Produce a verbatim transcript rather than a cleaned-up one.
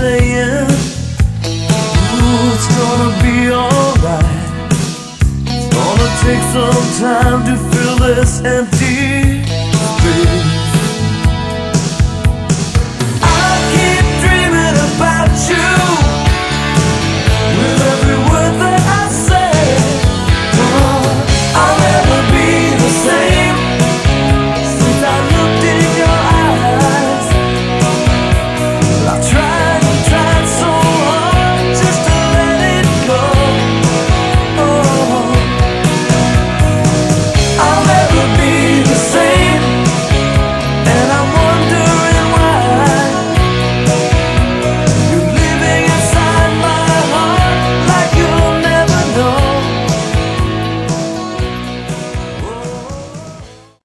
saying, ooh, it's gonna be alright. It's gonna take some time to fill this empty